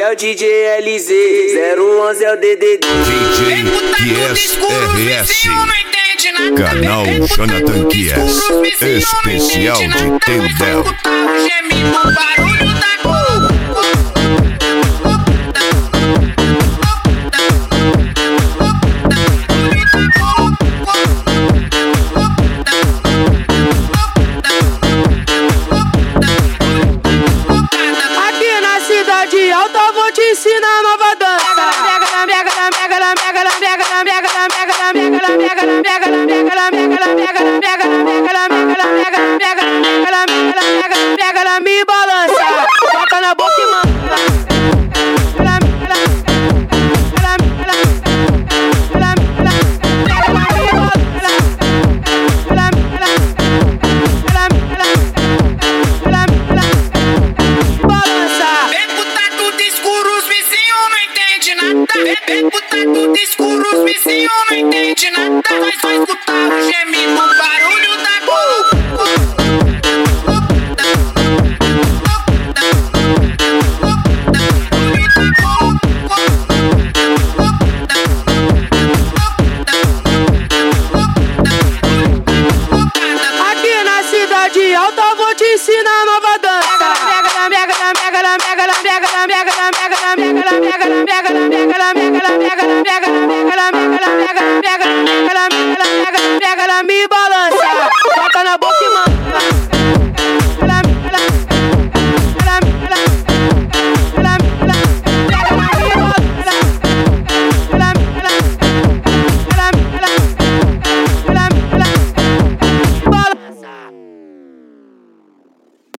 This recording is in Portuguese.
é o DJ LZ, 011 é o DDD. DJ Kies RS, canal Jonathan Kies, especial de Tendel. Ensina nova dança. Me balança, toca na boca e manda. Vem puta tudo escuro, os vizinhos não entendem nada. Vai só escutar o gemido, o barulho da Aqui na cidade alta vou te ensinar nova dança. Me balança.